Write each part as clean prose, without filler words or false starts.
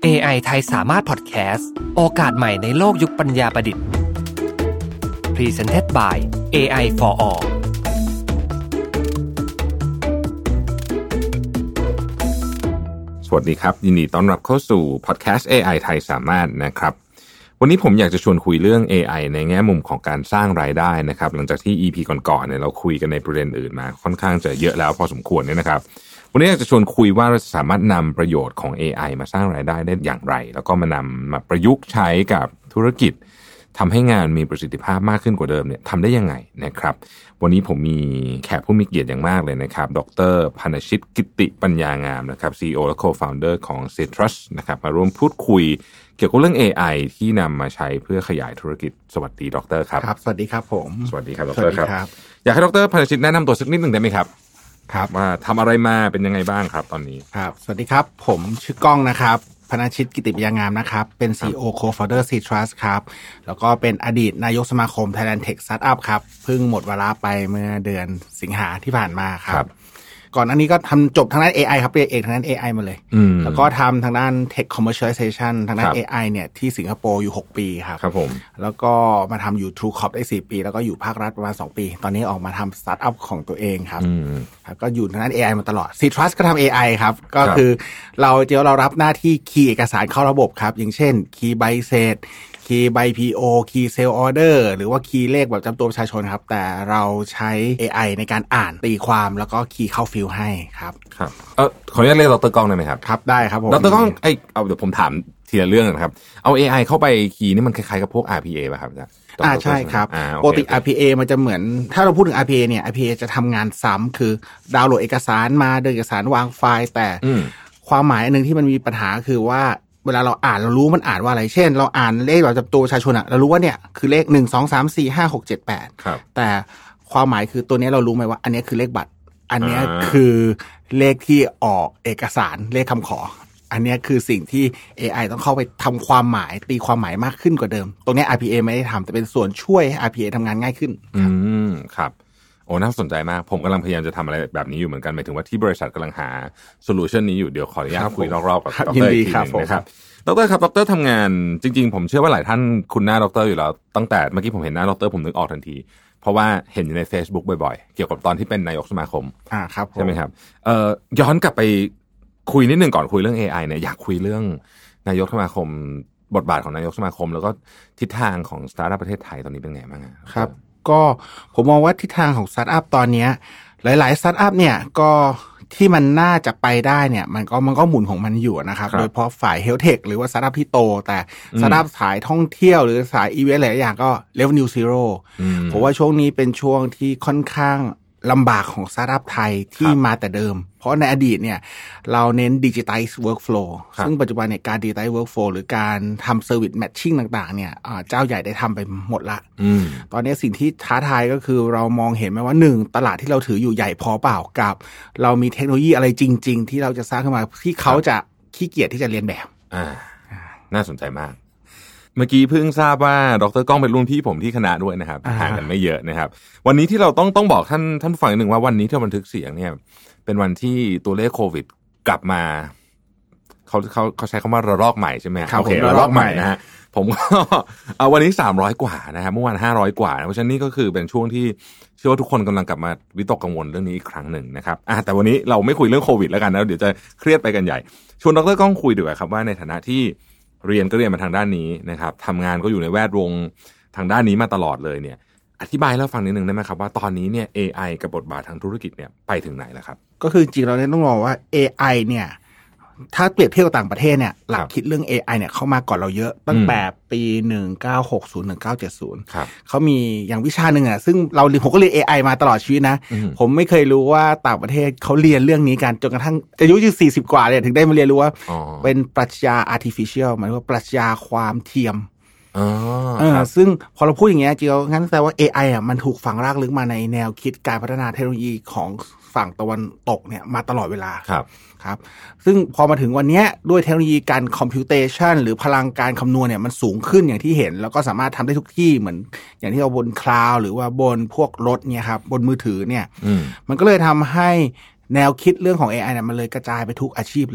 AI ไทยสามารถพอดแคสต์โอกาสใหม่ในโลกยุคปัญญาประดิษฐ์ Presented by AI for All สวัสดีครับยินดีต้อนรับเข้าสู่พอดแคสต์ AI ไทยสามารถนะครับวันนี้ผมอยากจะชวนคุยเรื่อง AI ในแง่มุมของการสร้างรายได้นะครับหลังจากที่ EP ก่อนๆเนี่ยเราคุยกันในประเด็นอื่นมาค่อนข้างจะเยอะแล้วพอสมควรเนี่ยนะครับวันนี้อยากจะชวนคุยว่าเราสามารถนำประโยชน์ของ AI มาสร้างรายได้ได้อย่างไรแล้วก็มานำมาประยุกต์ใช้กับธุรกิจทำให้งานมีประสิทธิภาพมากขึ้นกว่าเดิมเนี่ยทำได้ยังไงนะครับวันนี้ผมมีแขกผู้มีเกียรติอย่างมากเลยนะครับดร.พนชิต กิตติปัญญางามนะครับ CEO และ Co-founder ของ Citrus นะครับมาร่วมพูดคุยเกี่ยวกับเรื่อง AI ที่นำมาใช้เพื่อขยายธุรกิจสวัสดีดร.ครับครับสวัสดีครับผมสวัสดีครับดร.ครับอยากให้ดร.พนชิตแนะนำตัวสักนิดหนึ่งได้ไหมครับครับว่าทำอะไรมาเป็นยังไงบ้างครับตอนนี้ครับสวัสดีครับผมชื่อก้องนะครับพนชิต กิติปัญญางามนะครับเป็น CEO Co-founder Citrus ครับแล้วก็เป็นอดีตนายกสมาคม Thailand Tech Startup ครับเพิ่งหมดวาระไปเมื่อเดือนสิงหาที่ผ่านมาครับก่อนอันนี้ก็ทำจบทางด้าน AI ครับเรียนเอกทางด้าน AI มาเลยแล้วก็ทำทางด้าน Tech Commercialization ทางด้าน AI เนี่ยที่สิงคโปร์อยู่6ปีครับครับผมแล้วก็มาทำอยู่ True Corp ได้4ปีแล้วก็อยู่ภาครัฐประมาณ2ปีตอนนี้ออกมาทำ Startup ของตัวเองครับก็อยู่ทางด้าน AI มาตลอด Citrus ก็ทำ AI ครับก็คือเรารับหน้าที่คีย์เอกสารเข้าระบบครับอย่างเช่นคีย์ใบเสร็จคีย์ใบ PO คีย์เซลล์ออเดอร์หรือว่าคีย์เลขแบบจำตัวประชาชนครับแต่เราใช้ AI ในการอ่านตีความแล้วก็คีย์เข้าฟิลให้ครับครับขออนุญาตเรียกดร.ก้องได้ไหมครับครับได้ครับผมดร.ก้องเอาเดี๋ยวผมถามทีละเรื่องนะครับเอา AI เข้าไปคีย์นี่มันคล้ายๆกับพวก RPA ป่ะครับใช่ครับปกติ RPA มันจะเหมือนถ้าเราพูดถึง RPA เนี่ย RPA จะทำงานซ้ำคือดาวน์โหลดเอกสารมาเดินเอกสารวางไฟล์แต่ความหมายอันนึงที่มันมีปัญหาคือว่าเวลาเราอ่านเรารู้มันอ่านว่าอะไรเช่นเราอ่านเลขแบบจำตัวประชาชนอะเรารู้ว่าเนี่ยคือเลข1 2 3 4 5 6 7 8แต่ความหมายคือตัวนี้เรารู้ไหมว่าอันนี้คือเลขบัตรอันนี้คือเลขที่ออกเอกสารเลขคำขออันนี้คือสิ่งที่ AI ต้องเข้าไปทำความหมายตีความหมายมากขึ้นกว่าเดิมตรงนี้ RPA ไม่ได้ทำแต่เป็นส่วนช่วยให้ RPA ทำงานง่ายขึ้นครับโอ้น่าสนใจมากผมกำลังพยายามจะทำอะไรแบบนี้อยู่เหมือนกันหมายถึงว่าที่บริษัทกำลังหาโซลูชันนี้อยู่เดี๋ยวขออนุญาตคุยรอบๆกับดร.อีกทีนึงนะครับดร.ครับดร.ทำงานจริงๆผมเชื่อว่าหลายท่านคุ้นหน้าดร.อยู่แล้วตั้งแต่เมื่อกี้ผมเห็นหน้าดร.ผมนึกออกทันทีเพราะว่าเห็นอยู่ใน Facebook บ่อยๆเกี่ยวกับตอนที่เป็นนายกสมาคมครับใช่ไหมครับย้อนกลับไปคุยนิดนึงก่อนคุยเรื่อง AI เนี่ยอยากคุยเรื่องนายกสมาคมบทบาทของนายกสมาคมแล้วก็ทิศทางของสตาร์ทอัพประเทศไทยตอนนี้เป็นไงบ้างครับก็ผมมองว่าทิศทางของสตาร์ทอัพตอนนี้หลายๆสตาร์ทอัพเนี่ยก็ที่มันน่าจะไปได้เนี่ยมันก็หมุนของมันอยู่นะครับโดยเฉพาะฝ่ายเฮลท์เทคหรือว่าสตาร์ทอัพที่โตแต่สตาร์ทอัพสายท่องเที่ยวหรือสายอีเวนต์หลายอย่างก็ Revenue Zero ผมว่าช่วงนี้เป็นช่วงที่ค่อนข้างลำบากของสตาร์ทอัพไทยที่มาแต่เดิมเพราะในอดีตเนี่ยเราเน้น Digitize Workflow ซึ่งปัจจุบันเนี่ยการ Digitize Workflow หรือการทำ Service Matching ต่างๆเนี่ยเจ้าใหญ่ได้ทำไปหมดละตอนนี้สิ่งที่ท้าทายก็คือเรามองเห็นไหมว่า1ตลาดที่เราถืออยู่ใหญ่พอเปล่ากับเรามีเทคโนโลยีอะไรจริงๆที่เราจะสร้างขึ้นมาที่เขาจะขี้เกียจที่จะเรียนแบบน่าสนใจมากเมื่อกี้เพิ่งทราบว่าดร.ก้องเป็นรุ่นพี่ผมที่คณะด้วยนะครับห่างกันไม่เยอะนะครับวันนี้ที่เราต้องบอกท่านผู้ฟังนิดนึงว่าวันนี้ที่เราบันทึกเสียงเนี่ยเป็นวันที่ตัวเลขโควิดกลับมาเขาใช้คำว่าระลอกใหม่ใช่ไหมโอเคระลอกใหม่นะฮะผมก็วันนี้300กว่านะครับเมื่อวาน500กว่าเพราะฉะนั้นนี่ก็คือเป็นช่วงที่เชื่อว่าทุกคนกำลังกลับมาวิตกกังวลเรื่องนี้อีกครั้งหนึ่งนะครับแต่วันนี้เราไม่คุยเรื่องโควิดแล้วกันนะเดี๋ยวจะเครียดไปกันใหญ่ชวนดร.ก้องคุยดีกว่าครับว่าในฐานะที่เรียนก็เรียนมาทางด้านนี้นะครับทำงานก็อยู่ในแวดวงทางด้านนี้มาตลอดเลยเนี่ยอธิบายแล้วฟังนิดนึงได้ไหมครับว่าตอนนี้เนี่ย AI กับบทบาททางธุรกิจเนี่ยไปถึงไหนแล้วครับก็คือจริงเราเนี่ยต้องมองว่า AI เนี่ยถ้าเปรียบเทียบกับต่างประเทศเนี่ยหลักคิดเรื่อง AI เนี่ยเข้ามาก่อนเราเยอะตั้งแต่ปี1960 1970เขามีอย่างวิชาหนึ่งซึ่งผมก็เรียน AI มาตลอดชีวิตนะผมไม่เคยรู้ว่าต่างประเทศเขาเรียนเรื่องนี้กันจนกระทั่งอายุ40กว่าเนี่ยถึงได้มาเรียนรู้ว่าเป็นปรัชญา artificial หมายว่าปรัชญาความเทียมซึ่งพอเราพูดอย่างเงี้ยจริงๆงั้นแสดงว่า AI มันถูกฝังรากลึกมาในแนวคิดการพัฒนาเทคโนโลยีของฝั่งตะวันตกเนี่ยมาตลอดเวลาครับซึ่งพอมาถึงวันนี้ด้วยเทคโนโลยีการคอมพิวเตชันหรือพลังการคำนวณเนี่ยมันสูงขึ้นอย่างที่เห็นแล้วก็สามารถทำได้ทุกที่เหมือนอย่างที่เราบนคลาวด์หรือว่าบนพวกรถเนี่ยครับบนมือถือเนี่ยมันก็เลยทำให้แนวคิดเรื่องของ AI เนี่ยมันเลยกระจายไปทุกอาชีพเลย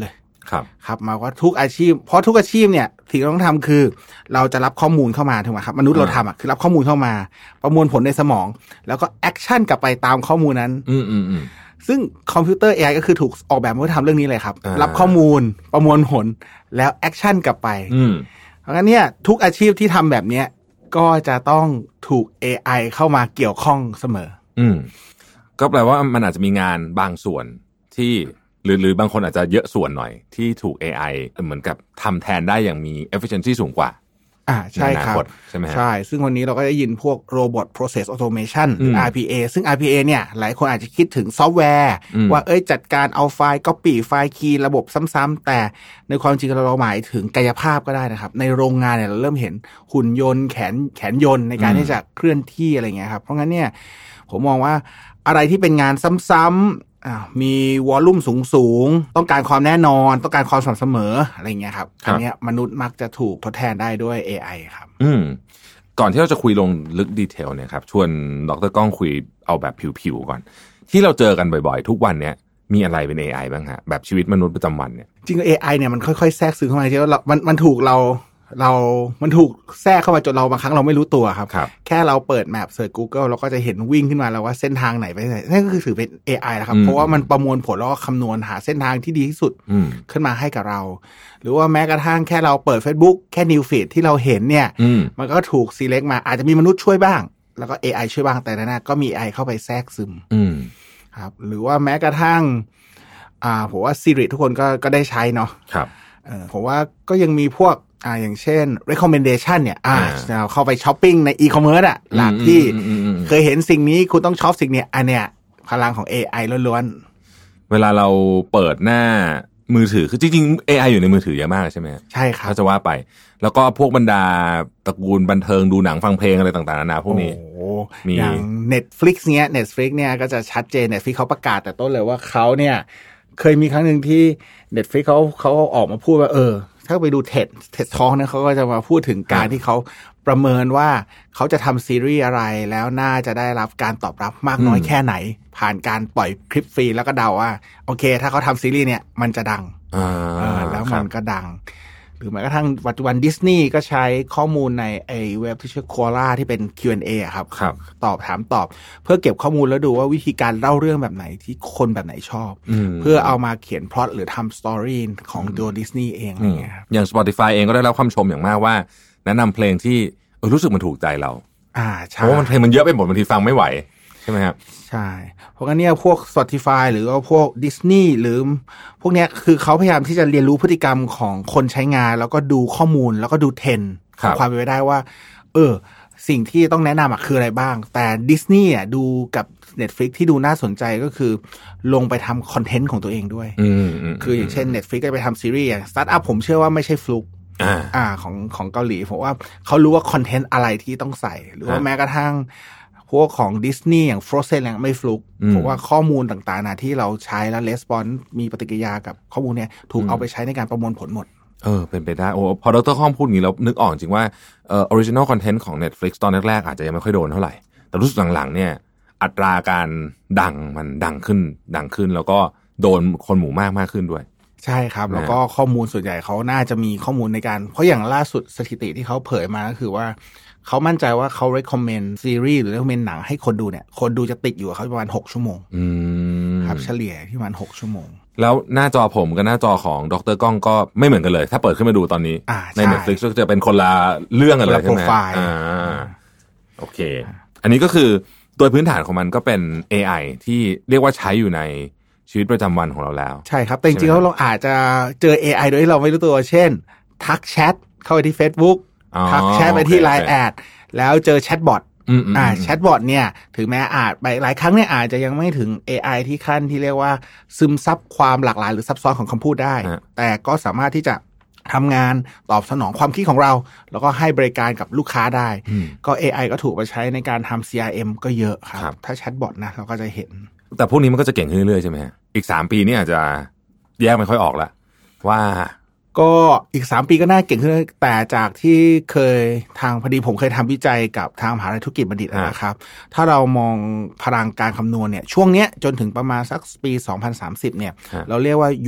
ครับมาว่าทุกอาชีพเพราะทุกอาชีพเนี่ยสิ่งที่ต้องทำคือเราจะรับข้อมูลเข้ามาถูกไหมครับมนุษย์เราทำคือรับข้อมูลเข้ามาประมวลผลในสมองแล้วก็แอคชั่นกลับไปตามข้อมูลนั้นซึ่งคอมพิวเตอร์ AI ก็คือถูกออกแบบมาเพื่อทำเรื่องนี้เลยครับรับข้อมูลประมวลผลแล้วแอคชั่นกลับไปเพราะงั้นเนี่ยทุกอาชีพที่ทำแบบนี้ก็จะต้องถูก AI เข้ามาเกี่ยวข้องเสมอก็แปลว่ามันอาจจะมีงานบางส่วนที่หรือบางคนอาจจะเยอะส่วนหน่อยที่ถูก AI เหมือนกับทำแทนได้อย่างมี efficiency สูงกว่าใช่ครับใช่ไหมใช่ซึ่งวันนี้เราก็ได้ยินพวก Robot Process Automation หรือ RPA ซึ่ง RPA เนี่ยหลายคนอาจจะคิดถึงซอฟต์แวร์ว่าจัดการเอาไฟล์ copy ไฟล์คีย์ระบบซ้ำๆแต่ในความจริงเราหมายถึงกายภาพก็ได้นะครับในโรงงานเนี่ยเราเริ่มเห็นหุ่นยนต์แขนยนต์ในการที่จะเคลื่อนที่อะไรเงี้ยครับเพราะงั้นเนี่ยผมมองว่าอะไรที่เป็นงานซ้ำๆมีวอลลุ่มสูงต้องการความแน่นอนต้องการความสม่ำเสมออะไรเงี้ยครับอันนี้มนุษย์มักจะถูกทดแทนได้ด้วย AI ครับก่อนที่เราจะคุยลงลึกดีเทลเนี่ยครับชวนดร.ก้องคุยเอาแบบผิวๆก่อนที่เราเจอกันบ่อยๆทุกวันเนี้ยมีอะไรเป็น AI บ้างฮะแบบชีวิตมนุษย์ประจำวันเนี่ยจริง AI เนี่ยมันค่อยๆแทรกซึมเข้ามาที่ว่ามันถูกมันถูกแทรกเข้ามาจนเราบางครั้งเราไม่รู้ตัวครับแค่เราเปิดแมปเสิร์ช Google เราก็จะเห็นวิ่งขึ้นมาแล้วว่าเส้นทางไหนไปไหนนั่นก็คือถือเป็น AI แล้วครับเพราะว่ามันประมวลผลแล้วก็คำนวณหาเส้นทางที่ดีที่สุดขึ้นมาให้กับเราหรือว่าแม้กระทั่งแค่เราเปิด Facebook แค่ New Feed ที่เราเห็นเนี่ยมันก็ถูก select มาอาจจะมีมนุษย์ช่วยบ้างแล้วก็ AI ช่วยบ้างแต่นั้นก็มี AI เข้าไปแทรกซึมครับหรือว่าแม้กระทั่งผมว่า Siri ทุกคนก็ได้ใช้เนาะครับผมว่าก็ยังมีพวกอย่างเช่น recommendation เนี่ยเข้าไปช้อปปิ้งใน e-commerce หลักที่เคยเห็นสิ่งนี้คุณต้องช็อปสิ่งนี้อันเนี้ยพลังของ AI ล้วนๆเวลาเราเปิดหน้ามือถือคือจริงๆ AI อยู่ในมือถือเยอะมากใช่ไหมใช่ครับถ้าจะว่าไปแล้วก็พวกบรรดาตระกูลบันเทิงดูหนังฟังเพลงอะไรต่างๆนานาพวกนี้มีอย่าง Netflix เนี่ยก็จะชัดเจน Netflix เขาประกาศแต่ต้นเลยว่าเขาเนี่ยเคยมีครั้งหนึ่งที่ Netflix เขาออกมาพูดว่าถ้าไปดูTED Talk เนี่ยเขาก็จะมาพูดถึงการที่เขาประเมินว่าเขาจะทำซีรีส์อะไรแล้วน่าจะได้รับการตอบรับมากน้อยแค่ไหนผ่านการปล่อยคลิปฟรีแล้วก็เดาว่าโอเคถ้าเขาทำซีรีส์เนี่ยมันจะดังแล้วมันก็ดังหรือแม้กระทั่งปัจจุบันดิสนีย์ก็ใช้ข้อมูลในเว็บที่ชื่อ Quora ที่เป็น Q&A ครับตอบเพื่อเก็บข้อมูลแล้วดูว่าวิธีการเล่าเรื่องแบบไหนที่คนแบบไหนชอบเพื่อเอามาเขียนพล็อตหรือทำสตอรี่ของตัวดิสนีย์เองอะไรเงี้ยอย่าง Spotify เองก็ได้รับความชมอย่างมากว่าแนะนำเพลงที่รู้สึกมันถูกใจเราใช่เพราะว่าเพลงมันเยอะไปหมดบางทีฟังไม่ไหวใช่ไหมครับใช่เพราะงั้นเนี่ยพวก Spotify หรือว่าพวก Disney หรือพวกเนี้ยคือเขาพยายามที่จะเรียนรู้พฤติกรรมของคนใช้งานแล้วก็ดูข้อมูลแล้วก็ดูเทรนด์ความเป็นไปได้ว่าสิ่งที่ต้องแนะนำคืออะไรบ้างแต่ Disney ดูกับ Netflix ที่ดูน่าสนใจก็คือลงไปทำคอนเทนต์ของตัวเองด้วยคืออย่างเช่น Netflix ก็ไปทำซีรีส์อย่าง Startup ผมเชื่อว่าไม่ใช่ฟลุกของเกาหลีผมว่าเขารู้ว่าคอนเทนต์อะไรที่ต้องใส่หรือว่าแม้กระทั่งพวกของดิสนีย์อย่าง Frozen อย่างไม่ฟลุกเพราะว่าข้อมูลต่างๆนะที่เราใช้แล้วレスปอนส์มีปฏิกิริยากับข้อมูลเนี่ยถูกเอาไปใช้ในการประมวลผลหมดเป็นไปได้พอดร.ข้อมพูดอย่างนี้แล้วนึกออกจริงว่าoriginal content ของ Netflix ตอนแรกๆอาจจะยังไม่ค่อยโดนเท่าไหร่แต่รู้สึกหลังๆเนี่ยอัตราการมันดังขึ้นแล้วก็โดนคนหมู่มากขึ้นด้วยใช่ครับแล้วก็ข้อมูลส่วนใหญ่เขาน่าจะมีข้อมูลในการเพราะอย่างล่าสุดสถิติที่เขาเผยมาก็คือว่าเขามั่นใจว่าเขา recommend ซีรีส์หรือ recommend หนังให้คนดูเนี่ยคนดูจะติดอยู่กับเขาประมาณ6ชั่วโมงครับเฉลี่ยที่ประมาณ6ชั่วโมงแล้วหน้าจอผมกับหน้าจอของดร.ก้องก็ไม่เหมือนกันเลยถ้าเปิดขึ้นมาดูตอนนี้ใน Netflix ก็จะเป็นคนละเรื่องกันเลยใช่ไหมโอเคอันนี้ก็คือโดยพื้นฐานของมันก็เป็น AI ที่เรียกว่าใช้อยู่ในชีวิตประจำวันของเราแล้วใช่ครับแต่จริงๆแล้วเราอาจจะเจอ AI โดยที่เราไม่รู้ตัวเช่นทักแชทเข้าไปที่ Facebook ทักแชทไปที่ Line แอดแล้วเจอแชทบอทแชทบอทเนี่ยถึงแม้อาจไปหลายครั้งเนี่ยอาจจะยังไม่ถึง AI ที่ขั้นที่เรียกว่าซึมซับความหลากหลายหรือซับซ้อนของคำพูดได้แต่ก็สามารถที่จะทำงานตอบสนองความคิดของเราแล้วก็ให้บริการกับลูกค้าได้ก็ AI ก็ถูกไปใช้ในการทำ CRM ก็เยอะครับถ้าแชทบอทนะเราก็จะเห็นแต่พวกนี้มันก็จะเก่งขึ้นเรื่อยๆใช่ไหมอีก3 ปีนี่อาจจะแยกไม่ค่อยออกละว่าก็อีก3 ปีก็น่าเก่งขึ้นแต่จากที่เคยทางพอดีผมเคยทำวิจัยกับทางมหาวิทยาลัยธุรกิจบัณฑิตนะครับถ้าเรามองพลังการคำนวณเนี่ยช่วงเนี้ยจนถึงประมาณสักปี2030เนี่ยเราเรียกว่ายุค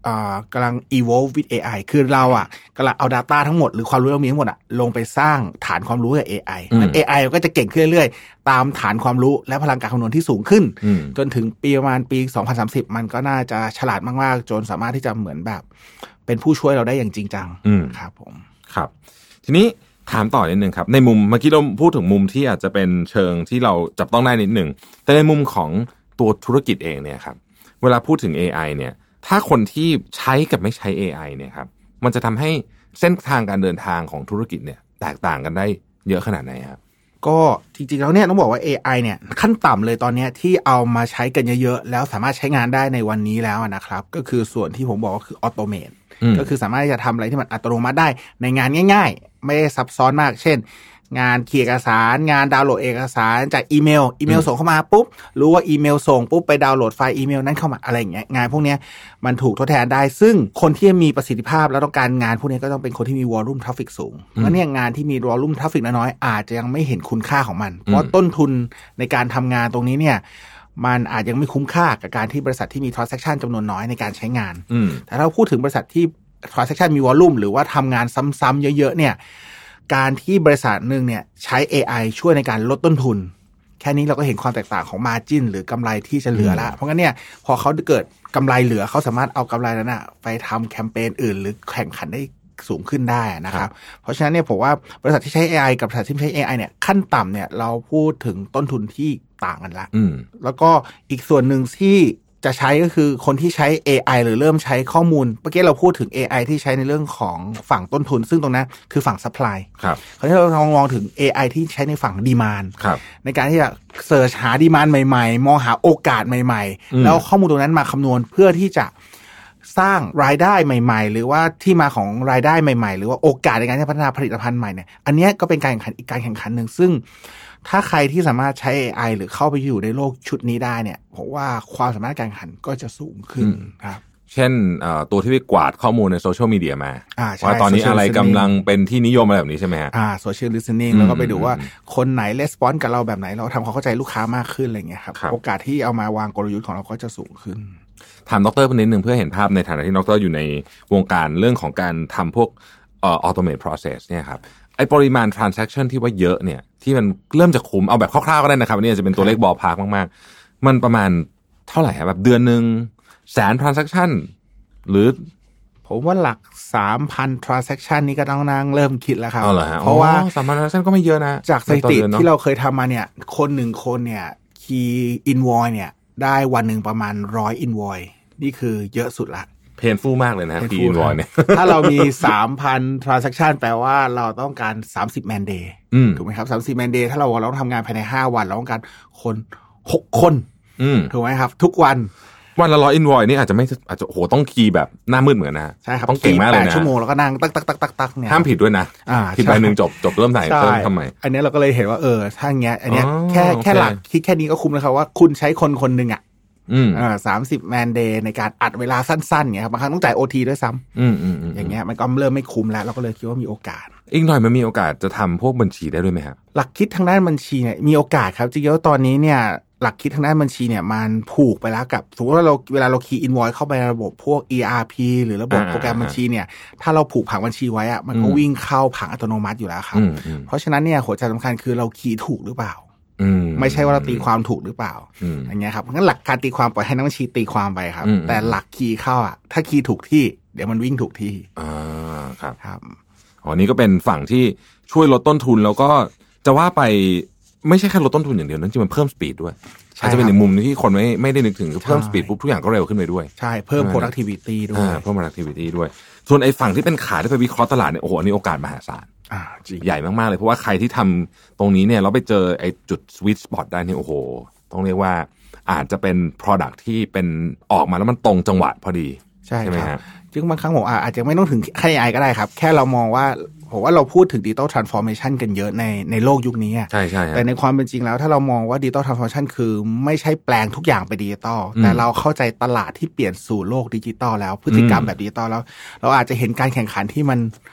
กำลัง evolve with AI คือเรากำลังเอา data ทั้งหมดหรือความรู้เรามีทั้งหมดลงไปสร้างฐานความรู้กับ AI AI ก็จะเก่งขึ้นเรื่อยๆตามฐานความรู้และพลังการคำนวณที่สูงขึ้นจนถึงประมาณปี 2030 มันก็น่าจะฉลาดมากๆจนสามารถที่จะเหมือนแบบเป็นผู้ช่วยเราได้อย่างจริงจังครับผมครับทีนี้ถามต่อนิดนึงครับในมุมเมื่อกี้เราพูดถึงมุมที่อาจจะเป็นเชิงที่เราจับต้องได้นิดนึงแต่ในมุมของตัวธุรกิจเองเนี่ยครับเวลาพูดถึง AI เนี่ยถ้าคนที่ใช้กับไม่ใช้ AI เนี่ยครับมันจะทำให้เส้นทางการเดินทางของธุรกิจเนี่ยแตกต่างกันได้เยอะขนาดไหนครับก็จริงๆแล้วเนี่ยต้องบอกว่า AI เนี่ยขั้นต่ำเลยตอนนี้ที่เอามาใช้กันเยอะๆแล้วสามารถใช้งานได้ในวันนี้แล้วนะครับก็คือส่วนที่ผมบอกก็คือออโตเมตก็คือสามารถจะทำอะไรที่มันอัตโนมัติได้ในงานง่ายๆไม่ได้ซับซ้อนมากเช่นงานเขียนเอกสารงานดาวน์โหลดเอกสารจากอีเมลส่งเข้ามาปุ๊บรู้ว่าอีเมลส่งปุ๊บไปดาวน์โหลดไฟล์อีเมลนั้นเข้ามาอะไรอย่างเงี้ยงานพวกนี้มันถูกทดแทนได้ซึ่งคนที่มีประสิทธิภาพแล้วต้องการงานพวกนี้ก็ต้องเป็นคนที่มีวอลลุ่มทราฟฟิกสูงเพราะเนี่ยงานที่มีวอลลุ่มทราฟฟิกน้อยๆอาจจะยังไม่เห็นคุณค่าของมันเพราะต้นทุนในการทำงานตรงนี้เนี่ยมันอาจยังไม่คุ้มค่ากับการที่บริษัทที่มี transaction จำนวนน้อยในการใช้งานแต่ถ้าพูดถึงบริษัทที่ transaction มีวอลลุ่มหรือว่าทำงานซ้ำๆเยอะๆเนี่ยการที่บริษัทหนึ่งเนี่ยใช้ AI ช่วยในการลดต้นทุนแค่นี้เราก็เห็นความแตกต่างของ margin หรือกำไรที่จะเหลือละเพราะงั้นเนี่ยพอเขาเกิดกำไรเหลือเขาสามารถเอากำไรนั้นไปทำแคมเปญอื่นหรือแข่งขันได้สูงขึ้นได้นะครับเพราะฉะนั้นเนี่ยผมว่าบริษัทที่ใช้ AI กับบริษัทที่ไม่ใช้ AI เนี่ยขั้นต่ำเนี่ยเราพูดถึงต้นทุนที่ต่างกันละแล้วก็อีกส่วนหนึ่งที่จะใช้ก็คือคนที่ใช้ AI หรือเริ่มใช้ข้อมูลเมื่อกี้เราพูดถึง AI ที่ใช้ในเรื่องของฝั่งต้นทุนซึ่งตรงนั้นคือฝั่ง supply ครับคราวนี้เราลองมองถึง AI ที่ใช้ในฝั่ง demand ในการที่จะเสิร์ชหา demand ใหม่ๆมองหาโอกาสใหม่ๆแล้วข้อมูลตรงนั้นมาคำนวณเพื่อที่จะสร้างรายได้ใหม่ๆหรือว่าที่มาของรายได้ใหม่ๆหรือว่าโอกาสในการพัฒนาผลิตภัณฑ์ใหม่เนี่ยอันนี้ก็เป็นการแข่งขันอีกการแข่งขันหนึ่งซึ่งถ้าใครที่สามารถใช้ AI หรือเข้าไปอยู่ในโลกชุดนี้ได้เนี่ยผมว่าความสามารถการแข่งขันก็จะสูงขึ้นครับเช่นตัวที่ไปกวาดข้อมูลในโซเชียลมีเดียมาว่าตอนนี้อะไรกำลังเป็นที่นิยมอะไรแบบนี้ใช่ไหมฮะ social listening แล้วก็ไปดูว่าคนไหนレスปอนส์กับเราแบบไหนเราทำความเข้าใจลูกค้ามากขึ้นอะไรเงี้ยครับโอกาสที่เอามาวางกลยุทธ์ของเราก็จะสูงขึ้นถามดร.นิดนึงเพื่อเห็นภาพในฐานะที่ดร.อยู่ในวงการเรื่องของการทำพวกautomate process เนี่ยครับไอ้ปริมาณ transaction ที่ว่าเยอะเนี่ยที่มันเริ่มจะคุ้มเอาแบบคร่าวๆก็ได้นะครับอันนี้จะเป็นตัวเลขบอลพาร์คมากๆมันประมาณเท่าไหร่ครับแบบเดือนนึง100,000 transaction หรือผมว่าหลัก 3,000 transaction นี้ก็ต้องนั่งเริ่มคิดแล้วครับเพราะว่า 3,000 transaction ก็ไม่เยอะนะจากสถิติที่เราเคยทำมาเนี่ยคน1คนเนี่ย key invoice เนี่ยได้วันหนึ่งประมาณ100 invoice นี่คือเยอะสุดละเพนฟูลมากเลยนะkey invoice เนี่ยถ้าเรามี 3,000 transaction แปลว่าเราต้องการ30 man day ถูกไหมครับ30 man day ถ้าเราต้องทำงานภายใน5วันเราต้องการคน6คนถูกไหมครับทุกวันละ100 invoice นี่อาจจะโหต้องคีย์แบบหน้ามืดเหมือนนะใช่ครับต้องเก่งมากเลยนะ 8 ชั่วโมงแล้วก็นั่งตักๆๆๆเนี่ยห้ามผิดด้วยนะผิดไปนึงจบเริ่มใหม่เริ่มทำใหม่อันนี้เราก็เลยเห็นว่าถ้าอย่างเงี้ยอันเนี้ยแค่หลักคิดแค่นี้ก็คุ้มแล้วครับว่าคุณใช้คนนึง30 man day ในการอัดเวลาสั้นๆเงี้ยครับบางครั้งต้องจ่าย OT ด้วยซ้ำอย่างเงี้ยมันก็เริ่มไม่คุ้มแล้วเราก็เลยคิดว่ามีโอกาสอีกหน่อยมันมีโอกาสจะทำพวกบัญชีได้ด้วยไหมครับหลักคิดทางด้านบัญชีเนี่ยมีโอกาสครับจริงๆแล้วตอนนี้เนี่ยหลักคิดทางด้านบัญชีเนี่ยมันผูกไปแล้วกับสมมติว่าเวลาเราคีย์ invoice เข้าไปในระบบพวก ERP หรือระบบโปรแกรมบัญชีเนี่ยถ้าเราผูกผังบัญชีไว้อะมันก็วิ่งเข้าผังอัตโนมัติอยู่แล้วครับเพราะฉะนั้นเนี่ยหัวใจสำคัญคือเราคีย์ถูกหรือเปล่าไม่ใช่ว่าเราตีความถูกหรือเปล่าอย่างเงี้ยครับงั้นหลักการตีความปล่อยให้นักบัญชีตีความไปครับแต่หลักคีย์เข้าอ่ะถ้าคีย์ถูกที่เดี๋ยวมันวิ่งถูกที่ครับอ๋อนี่ก็เป็นฝั่งที่ช่วยลดต้นทุนแล้วก็จะว่าไปไม่ใช่แค่ลดต้นทุนอย่างเดียวนั่นจริงมันเพิ่มสปีดด้วยอาจจะเป็นในมุมที่คนไม่ได้นึกถึงคือเพิ่มสปีดปุ๊บทุกอย่างก็เร็วขึ้นไปด้วยใช่เพิ่ม productivity ด้วยเพิ่ม productivity ด้วยส่วนไอ้ฝั่งที่เป็นขายที่ไปวิเคราะห์ตลาดเนี่ยโอ้โหอันนี้โอกาสมหาศาลใหญ่มากๆเลยเพราะว่าใครที่ทำตรงนี้เนี่ยเราไปเจอไอ้จุด sweet spot ได้นี่โอ้โหต้องเรียกว่าอาจจะเป็น product ที่เป็นออกมาแล้วมันตรงจังหวะพอดีใช่ไหมครับจึงบางครั้งผมอาจจะไม่ต้องถึงแค่ AI ก็ได้ครับแค่เรามองว่าผมว่าเราพูดถึง Digital Transformation กันเยอะในโลกยุคนี้ใช่แต่ในความเป็นจริงแล้วถ้าเรามองว่า Digital Transformation คือไม่ใช่แปลงทุกอย่างไปดิจิตอลแต่เราเข้าใจตลาดที่เปลี่ยนสู่โลกดิจิตอลแล้วพฤติกรรมแบบดิจิตอลแล้วเราอาจจะเห็นการแข่งขันที่มัน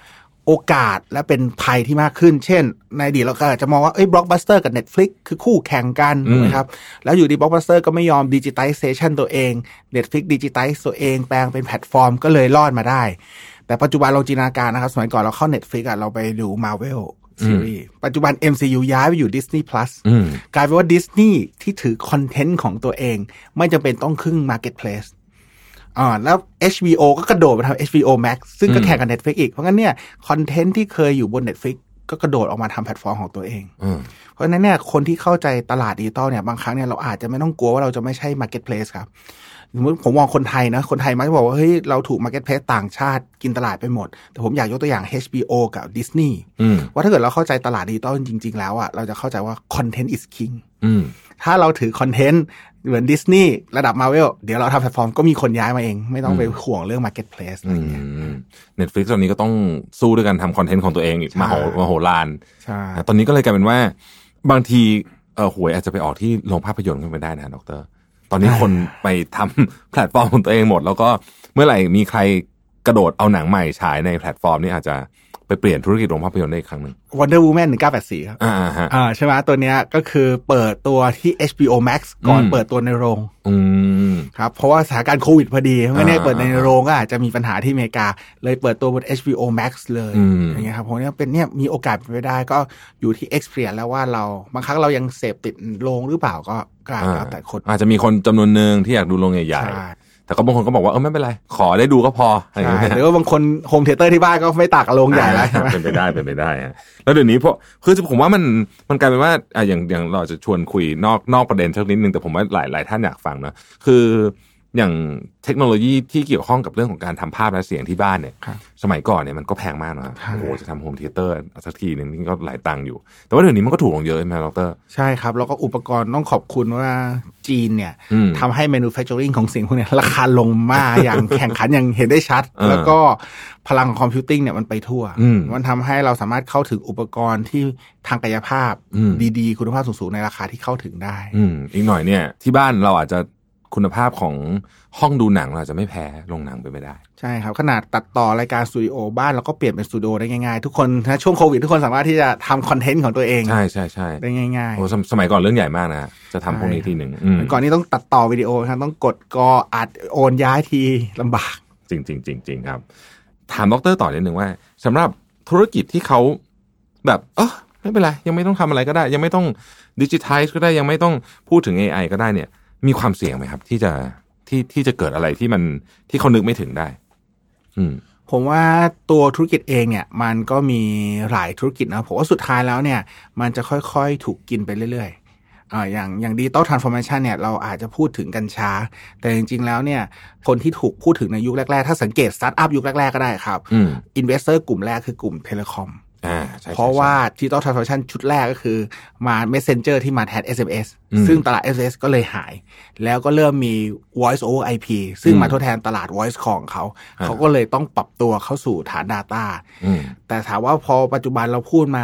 โอกาสและเป็นภัยที่มากขึ้นเช่นในอดีตเราอาจจะมองว่าBlockbuster กับ Netflix คือคู่แข่งกันนะครับแล้วอยู่ดี Blockbuster ก็ไม่ยอม digitization ตัวเอง Netflix digitize ตัวเองแปลงเป็นแพลตฟอร์มก็เลยรอดมาได้แต่ปัจจุบันเราจินตนาการนะครับสมัยก่อนเราเข้า Netflix เราไปดู Marvelซีรีส์ปัจจุบัน MCU ย้ายไปอยู่ Disney Plus กลายเป็นว่า Disney ที่ถือคอนเทนต์ของตัวเองไม่จำเป็นต้องพึ่ง Marketplace แล้ว HBO ก็กระโดดมาทำ HBO Max ซึ่งก็แข่งกับ Netflix อีกเพราะงั้นเนี่ยคอนเทนต์ที่เคยอยู่บน Netflix ก็กระโดดออกมาทำแพลตฟอร์มของตัวเองเพราะฉะนั้นเนี่ยคนที่เข้าใจตลาดดิจิตอลเนี่ยบางครั้งเนี่ยเราอาจจะไม่ต้องกลัวว่าเราจะไม่ใช่ Marketplace ครับสมมติผมมองคนไทยนะคนไทยมักจะบอกว่าเฮ้ยเราถูก Marketplace ต่างชาติกินตลาดไปหมดแต่ผมอยากยกตัวอย่าง HBO กับ Disney ว่าถ้าเกิดเราเข้าใจตลาดดิจิตอลจริงๆแล้วเราจะเข้าใจว่า Content is King ถ้าเราถือคอนเทนต์เหมือน Disney ระดับ Marvel เดี๋ยวเราทำแพลตฟอร์มก็มีคนย้ายมาเองไม่ต้องไปห่วงเรื่อง Marketplace อะไรเงี้ย Netflix ตอนนี้ก็ต้องสู้ด้วยกันทำคอนเทนต์ของตัวเองอีกมโหฬารใช่ตอนนี้ก็เลยกลายเป็นว่าบางทีหวยอาจจะไปออกที่โรงภาพยนตร์ก็ไม่ได้นะดร.ตอนนี้คนไปทำแพลตฟอร์มของตัวเองหมดแล้วก็เมื่อไหร่มีใครกระโดดเอาหนังใหม่ฉายในแพลตฟอร์มนี้อาจจะไปเปลี่ยนธุรกิจโรงภาพยนตร์ได้อีกครั้งนึง Wonder Woman 1984ครับใช่ไหมตัวเนี้ยก็คือเปิดตัวที่ HBO Max ก่อนเปิดตัวในโรงครับเพราะว่าสถานการณ์โควิดพอดีไม่ได้เปิดในโรงก็อาจจะมีปัญหาที่อเมริกาเลยเปิดตัวบน HBO Max เลยอย่างเงี้ยครับเพราะเนี่ยเป็นเนี่ยมีโอกาสเป็นไปได้ก็อยู่ที่ experience แล้วว่าเราบางครั้งเรายังเสพติดโรงหรือเปล่าก็แล้วแต่คนอาจจะมีคนจำนวนนึงที่อยากดูโรงใหญ่แต่ก็บางคนก็บอกว่าไม่เป็นไรขอได้ดูก็พอหรือว่าบางคนโฮมเธียเตอร์ที่บ้านก็ไม่ต่างกับโรงใหญ่แล้วเป็นไปได้แล้วเดี๋ยวนี้พวกคือผมว่ามันกลายเป็นว่าอย่างเราจะชวนคุยนอกประเด็นสักนิดนึงแต่ผมว่าหลายท่านอยากฟังนะคืออย่างเทคโนโลยีที่เกี่ยวข้องกับเรื่องของการทำภาพและเสียงที่บ้านเนี่ยสมัยก่อนเนี่ยมันก็แพงมากนะโอ้โหจะทำโฮมเธียเตอร์สักทีนึงนี่ก็หลายตังค์อยู่แต่ว่าเดี๋ยวนี้มันก็ถูกลงเยอะใช่ไหมดร. ใช่ครับแล้วก็อุปกรณ์ต้องขอบคุณว่าจีนเนี่ยทำให้ manufacturing ของสิ่งพวกนี้ราคาลงมากอย่างแข่งขันอย่างเห็นได้ชัดแล้วก็พลังคอมพิวติ้งเนี่ยมันไปทั่วมันทำให้เราสามารถเข้าถึงอุปกรณ์ที่ทางกายภาพดีๆคุณภาพสูงๆในราคาที่เข้าถึงได้อีกหน่อยเนี่ยที่บ้านเราอาจจะคุณภาพของห้องดูหนังเราจะไม่แพ้โรงหนังไปไม่ได้ใช่ครับขนาดตัดต่อรายการสตูดิโอบ้านเราก็เปลี่ยนเป็นสตูดิโอได้ง่ายๆทุกคนนะช่วงโควิดทุกคนสามารถที่จะทำคอนเทนต์ของตัวเองใช่ได้ง่ายๆโอ้สมัยก่อนเรื่องใหญ่มากนะจะทำพวกนี้ทีหนึ่งก่อนนี้ต้องตัดต่อวิดีโอครับต้องกดกออัดโอนย้ายทีลำบากจริงครับถามดร.ต่อนิดนึงว่าสำหรับธุรกิจที่เขาแบบไม่เป็นไรยังไม่ต้องทำอะไรก็ได้ยังไม่ต้องดิจิทัลก็ได้ยังไม่ต้องพูดถึง AI ก็ได้เนี่ยมีความเสี่ยงไหมครับที่จะเกิดอะไรที่เขานึกไม่ถึงได้ผมว่าตัวธุรกิจเองเนี่ยมันก็มีหลายธุรกิจนะผมว่าสุดท้ายแล้วเนี่ยมันจะค่อยๆถูกกินไปเรื่อยๆอย่าง Digital Transformation เนี่ยเราอาจจะพูดถึงกันช้าแต่จริงๆแล้วเนี่ยคนที่ถูกพูดถึงในยุคแรกๆถ้าสังเกตสตาร์ทอัพยุคแรกๆก็ได้ครับอินเวสเตอร์กลุ่มแรกคือกลุ่มเทเลคอมเพราะว่า Digital Transformation ชุดแรกก็คือมา Messenger ที่มาแทน SMS ซึ่งตลาด SMS ก็เลยหายแล้วก็เริ่มมี Voice over IP ซึ่งมาทดแทนตลาด Voice ของเขาก็เลยต้องปรับตัวเข้าสู่ฐาน Data แต่ถามว่าพอปัจจุบันเราพูดมา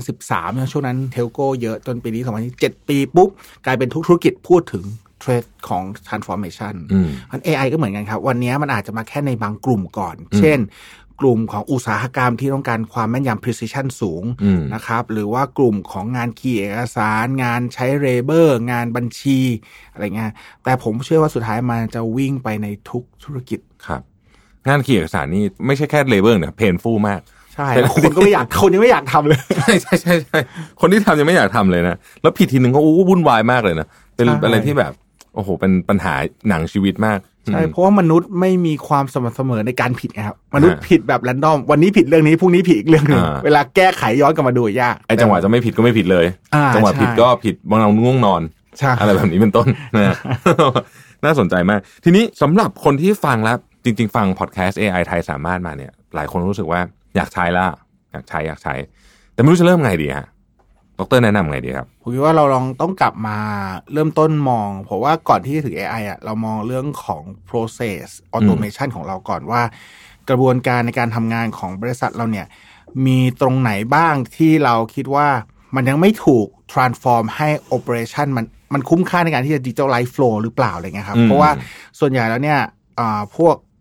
2013 ช่วงนั้นเทลโก้เยอะจนปีนี้ 2007 ปีปุ๊บกลายเป็นทุกธุรกิจพูดถึงเทรนด์ของ transformation อัน AI ก็เหมือนกันครับวันนี้มันอาจจะมาแค่ในบางกลุ่มก่อนเช่นกลุ่มของอุตสาหกรรมที่ต้องการความแม่นยำ precision สูงนะครับหรือว่ากลุ่มของงานคีย์เอกสารงานใช้เรเบอร์งานบัญชีอะไรเงี้ยแต่ผมเชื่อว่าสุดท้ายมันจะวิ่งไปในทุกธุรกิจครับงานคีย์เอกสารนี่ไม่ใช่แค่เรเบอร์นะเพนฟูลมากใช่คนก็ไม่อยากคนยังไม่อยากทำเลยใช่คนที่ทำยังไม่อยากทำเลยนะแล้วผิดทีนึงก็วุ่นวายมากเลยนะเป็นอะไรที่แบบโอ้โหเป็นปัญหาหนังชีวิตมากใช่เพราะว่ามนุษย์ไม่มีความสม่ำเสมอในการผิดครับมนุษย์ผิดแบบแรนดอมวันนี้ผิดเรื่องนี้พรุ่งนี้ผิดอีกเรื่องนึงเวลาแก้ไขย้อนกลับมาดูยากไอ้จังหวะจะไม่ผิดก็ไม่ผิดเลยจังหวะผิดก็ผิดบางเราง่วงนอนอะไรแบบนี้เป็นต้นนะน่าสนใจมากทีนี้สำหรับคนที่ฟังแล้วจริงๆฟังพอดแคสต์ AI ไทยสามารถมาเนี่ยหลายคนรู้สึกว่าอยากใช้แล้วอยากใช้แต่ไม่รู้จะเริ่มไงดีฮะดร.แนะนำไงดีครับผมคิดว่าเราลองต้องกลับมาเริ่มต้นมองเพราะว่าก่อนที่จะถึง AI เรามองเรื่องของ process automation ของเราก่อนว่ากระบวนการในการทำงานของบริษัทเราเนี่ยมีตรงไหนบ้างที่เราคิดว่ามันยังไม่ถูก transform ให้ operation มันคุ้มค่าในการที่จะ digitalize flow หรือเปล่าอะไรเงี้ยครับเพราะว่าส่วนใหญ่แล้วเนี่ยพวก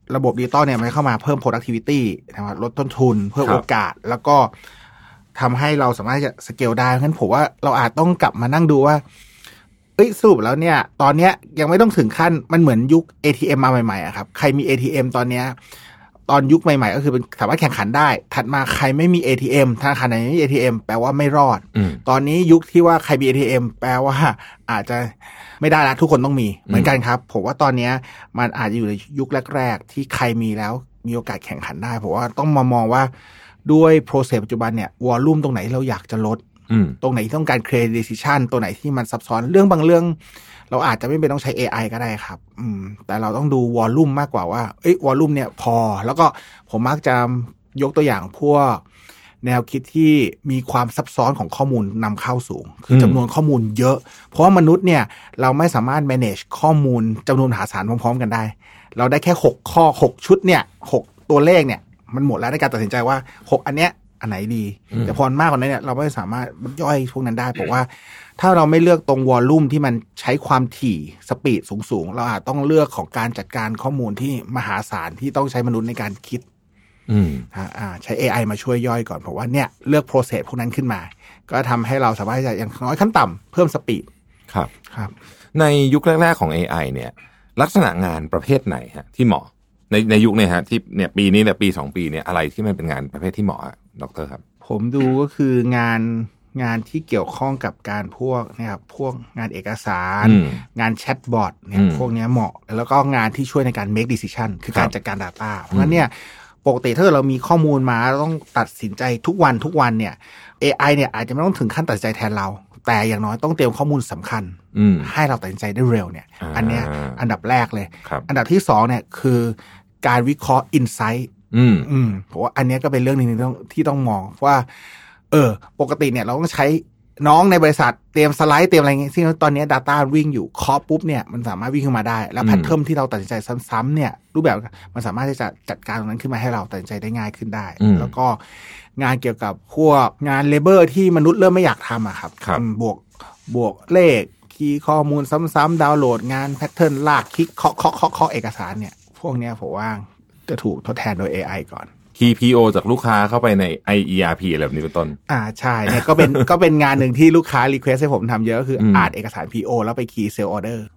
ระบบดิจิตอลเนี่ยมันเข้ามาเพิ่ม productivity นะครับลดต้นทุนเพิ่มโอกาสแล้วก็ทำให้เราสามารถจะสเกลได้เพราะฉะนั้นผมว่าเราอาจต้องกลับมานั่งดูว่าสรุปแล้วเนี่ยตอนเนี้ยยังไม่ต้องถึงขั้นมันเหมือนยุค ATM มาใหม่ๆอะครับใครมี ATM ตอนเนี้ยตอนยุคใหม่ๆก็คือเป็นสามารถแข่งขันได้ถัดมาใครไม่มี ATM ธนาคารไหนไม่มี ATM แปลว่าไม่รอดตอนนี้ยุคที่ว่าใครมี ATM แปลว่าอาจจะไม่ได้ละทุกคนต้องมีเหมือนกันครับผมว่าตอนนี้มันอาจจะอยู่ในยุคแรกๆที่ใครมีแล้วมีโอกาสแข่งขันได้ผมว่าต้องมองว่าด้วย process ปัจจุบันเนี่ยวอลลุ่มตรงไหนเราอยากจะลดตรงไหนที่ต้องการ create decision ตัวไหนที่มันซับซ้อนเรื่องบางเรื่องเราอาจจะไม่เป็นต้องใช้ AI ก็ได้ครับแต่เราต้องดูวอลลุ่มมากกว่าว่าวอลลุ่มเนี่ยพอแล้วก็ผมมักจะยกตัวอย่างพวกแนวคิดที่มีความซับซ้อนของข้อมูลนำเข้าสูงคือจำนวนข้อมูลเยอะเพราะว่ามนุษย์เนี่ยเราไม่สามารถ manage ข้อมูลจำนวนมหาศาลพร้อมๆกันได้เราได้แค่6ข้อ6ชุดเนี่ย6ตัวเลขเนี่ยมันหมดแล้วในการตัดสินใจว่า6อันเนี้ยอันไหนดีแต่พอมากกว่านั้นเนี่ยเราไม่สามารถย่อยพวกนั้นได้เพราะว่าถ้าเราไม่เลือกตรงวอลลุ่มที่มันใช้ความถี่สปีดสูงๆเราอาจต้องเลือกของการจัดการข้อมูลที่มหาศาลที่ต้องใช้มนุษย์ในการคิดใช้ AI มาช่วยย่อยก่อนเพราะว่าเนี่ยเลือก process พวกนั้นขึ้นมาก็ทำให้เราสามารถจะอย่างน้อยขั้นต่ำเพิ่มสปีดครับในยุคแรกๆของ AI เนี่ยลักษณะงานประเภทไหนฮะที่เหมาะในยุคเนี่ยฮะที่เนี่ยปีนี้เนี่ยปี2ปีเนี่ยอะไรที่มันเป็นงานประเภทที่เหมาะดร.ครับผมดูก็คืองานที่เกี่ยวข้องกับการพวกนะครับพวกงานเอกสารงานแชทบอทเนี่ยพวกนี้เหมาะแล้วก็งานที่ช่วยในการ make decision คือการจัดการ data เพราะฉะนั้นเนี่ยปกติถ้าเรามีข้อมูลมาต้องตัดสินใจทุกวันเนี่ย AI เนี่ยอาจจะไม่ต้องถึงขั้นตัดสินใจแทนเราแต่อย่างน้อยต้องเตรียมข้อมูลสำคัญให้เราตัดสินใจได้เร็วเนี่ยอันเนี้ยอันดับแรกเลยอันดับที่2เนี่ยคือการวิเคราะห์ insight เพราะว่าอันนี้ก็เป็นเรื่องนึงที่ต้องมองว่าปกติเนี่ยเราต้องใช้น้องในบริษัทเตรียมสไลด์เตรียมอะไรเงี้ยซึ่งตอนนี้ data วิ่งอยู่เคาะปุ๊บเนี่ยมันสามารถวิ่งขึ้นมาได้แล้วแพทเทิร์นที่เราตัดสินใจซ้ำๆเนี่ยรูปแบบมันสามารถที่จะจัดการตรงนั้นขึ้นมาให้เราตัดสินใจได้ง่ายขึ้นได้แล้วก็งานเกี่ยวกับพวกงานเลเบอร์ที่มนุษย์เริ่มไม่อยากทำอะครับบวกเลขคีย์ข้อมูลซ้ำๆดาวน์โหลดงานแพทเทิร์นลากคลิกเคาะเอกสารเนี่ยพวกเนี้ยผมว่าจะถูกทดแทนโดย AI ก่อน PO จากลูกค้าเข้าไปใน ERP อะไรแบบนี้เป็นต้นใช่เนี่ยก็เป็นงานหนึ่งที่ลูกค้ารีเควสให้ผมทำเยอะก็คืออ่านเอกสาร PO แล้วไปคีย์เซลล์ออเดอร์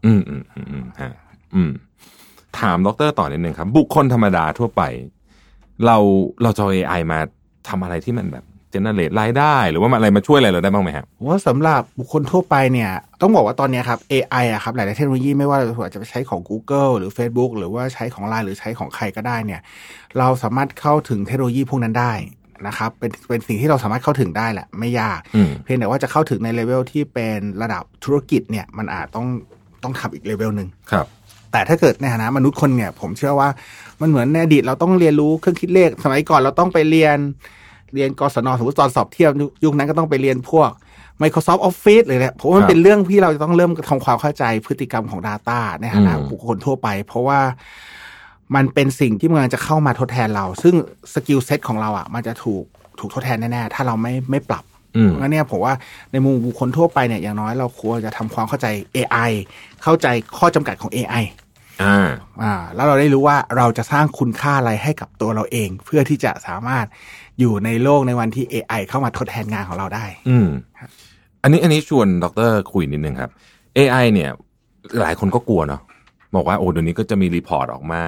ถามดร.ต่อนิดนึงครับบุคคลธรรมดาทั่วไปเราจะ AI มาทำอะไรที่มันแบบgenerate รายได้หรือว่าอะไรมาช่วยอะไรเราได้บ้างไหมครับว่าสำหรับบุคคลทั่วไปเนี่ยต้องบอกว่าตอนนี้ครับ AI อะครับหลายๆเทคโนโลยีไม่ว่าจะไปใช้ของ Google หรือ Facebook หรือว่าใช้ของ LINE หรือใช้ของใครก็ได้เนี่ยเราสามารถเข้าถึงเทคโนโลยีพวกนั้นได้นะครับเป็นสิ่งที่เราสามารถเข้าถึงได้แหละไม่ยากเพียงแต่ว่าจะเข้าถึงในเลเวลที่เป็นระดับธุรกิจเนี่ยมันอาจต้องทำอีกเลเวลนึงครับแต่ถ้าเกิดในฐานะมนุษย์คนเนี่ยผมเชื่อว่ามันเหมือนในอดีตเราต้องเรียนรู้เครื่องคิดเลขสมัยก่อนเราต้องไปเรียนกศน.สมมติตอนสอบเทียบยุคนั้นก็ต้องไปเรียนพวก Microsoft Office เลยแหละเพราะมันเป็นเรื่องที่เราจะต้องเริ่มทำความเข้าใจพฤติกรรมของ Data ในฐานะบุคคลทั่วไปเพราะว่ามันเป็นสิ่งที่มันจะเข้ามาทดแทนเราซึ่งสกิลเซ็ตของเราอ่ะมันจะถูกทดแทนแน่ๆถ้าเราไม่ปรับงั้นเนี่ยผมว่าในมุมบุคคลทั่วไปเนี่ยอย่างน้อยเราควรจะทำความเข้าใจ AI เข้าใจข้อจำกัดของ AI แล้วเราได้รู้ว่าเราจะสร้างคุณค่าอะไรให้กับตัวเราเองเพื่อที่จะสามารถอยู่ในโลกในวันที่ AI เข้ามาทดแทนงานของเราได้อันนี้ชวนดร.คุยนิดนึงครับ AI เนี่ยหลายคนก็กลัวเนาะบอกว่าโอ้เดี๋ยวนี้ก็จะมีรีพอร์ตออกมา